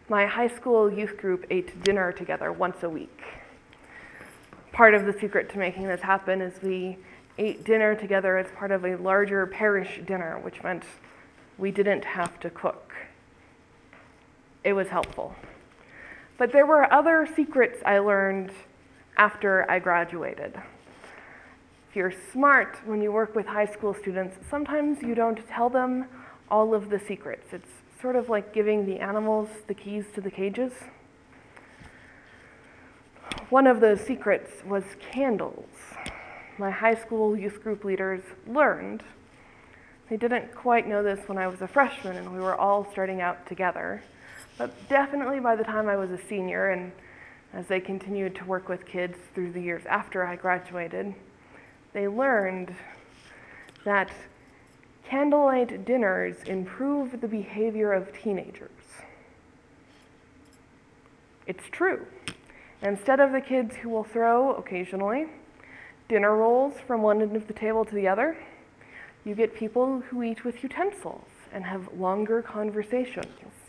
My high school youth group ate dinner together once a week. Part of the secret to making this happen is we ate dinner together as part of a larger parish dinner, which meant we didn't have to cook. It was helpful. But there were other secrets I learned after I graduated. If you're smart when you work with high school students, sometimes you don't tell them all of the secrets. It's sort of like giving the animals the keys to the cages. One of those secrets was candles. My high school youth group leaders learned. They didn't quite know this when I was a freshman and we were all starting out together, but definitely by the time I was a senior and as they continued to work with kids through the years after I graduated, they learned that candlelight dinners improve the behavior of teenagers. It's true. Instead of the kids who will throw, occasionally, dinner rolls from one end of the table to the other, you get people who eat with utensils and have longer conversations.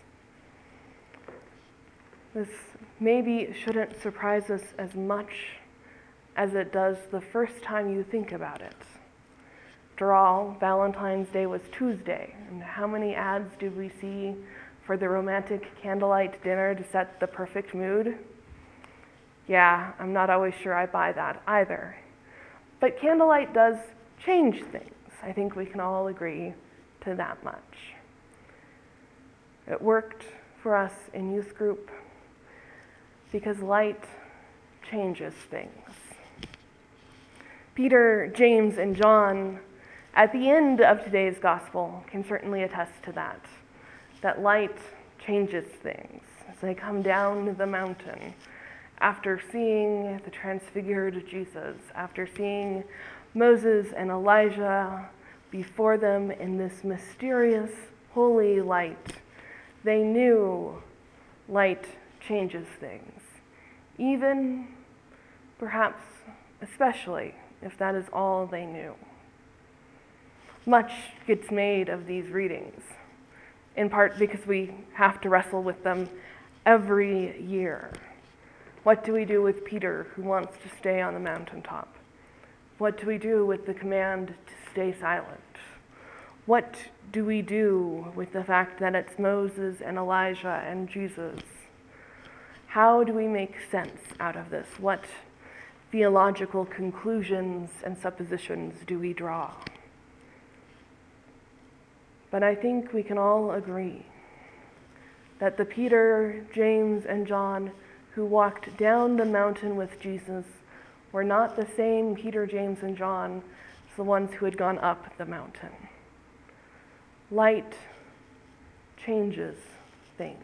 This maybe shouldn't surprise us as much as it does the first time you think about it. After all, Valentine's Day was Tuesday, and how many ads did we see for the romantic candlelight dinner to set the perfect mood? Yeah, I'm not always sure I buy that either. But candlelight does change things. I think we can all agree to that much. It worked for us in youth group because light changes things. Peter, James, and John, at the end of today's gospel, can certainly attest to that light changes things as they come down the mountain after seeing the transfigured Jesus, after seeing Moses and Elijah before them in this mysterious, holy light. They knew light changes things, even, perhaps, especially, if that is all they knew. Much gets made of these readings, in part because we have to wrestle with them every year. What do we do with Peter, who wants to stay on the mountaintop? What do we do with the command to stay silent? What do we do with the fact that it's Moses and Elijah and Jesus? How do we make sense out of this? What theological conclusions and suppositions do we draw? But I think we can all agree that the Peter, James, and John who walked down the mountain with Jesus were not the same Peter, James, and John as the ones who had gone up the mountain. Light changes things.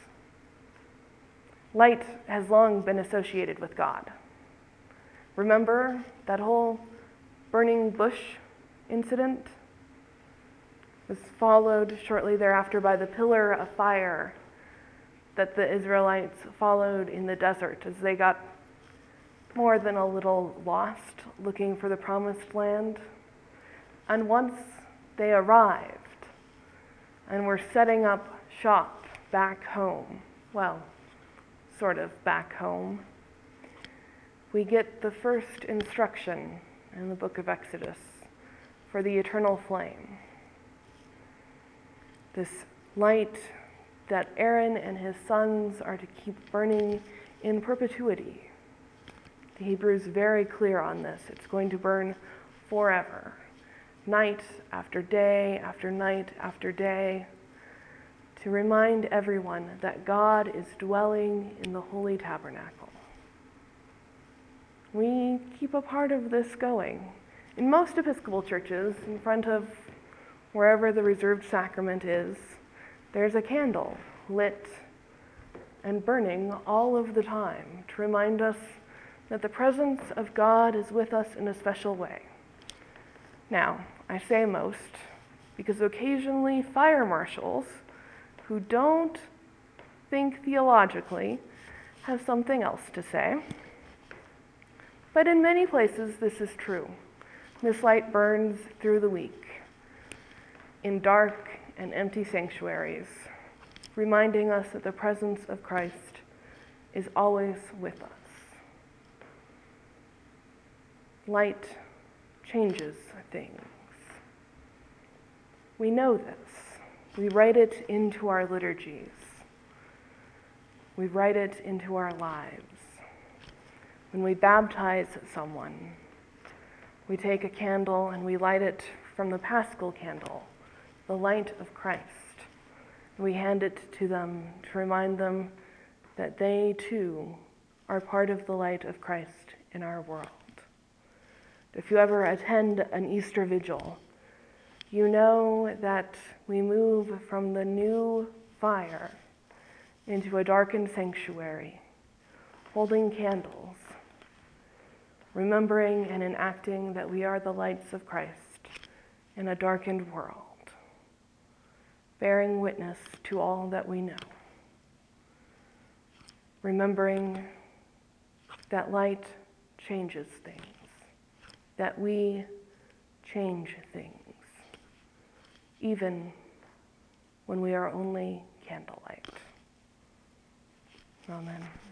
Light has long been associated with God. Remember that whole burning bush incident? Was followed shortly thereafter by the pillar of fire that the Israelites followed in the desert as they got more than a little lost looking for the promised land. And once they arrived and were setting up shop back home, well, sort of back home, we get the first instruction in the book of Exodus for the eternal flame. This light that Aaron and his sons are to keep burning in perpetuity. The Hebrew is very clear on this. It's going to burn forever, night after day after night after day, to remind everyone that God is dwelling in the holy tabernacle. We keep a part of this going. In most Episcopal churches, in front of wherever the reserved sacrament is, there's a candle lit and burning all of the time to remind us that the presence of God is with us in a special way. Now, I say most because occasionally fire marshals who don't think theologically have something else to say. But in many places this is true. This light burns through the week in dark and empty sanctuaries, reminding us that the presence of Christ is always with us. Light changes things. We know this. We write it into our liturgies. We write it into our lives. When we baptize someone, we take a candle and we light it from the Paschal candle, the light of Christ. We hand it to them to remind them that they too are part of the light of Christ in our world. If you ever attend an Easter vigil, you know that we move from the new fire into a darkened sanctuary, holding candles, remembering and enacting that we are the lights of Christ in a darkened world, bearing witness to all that we know, remembering that light changes things, that we change things, even when we are only candlelight. Amen.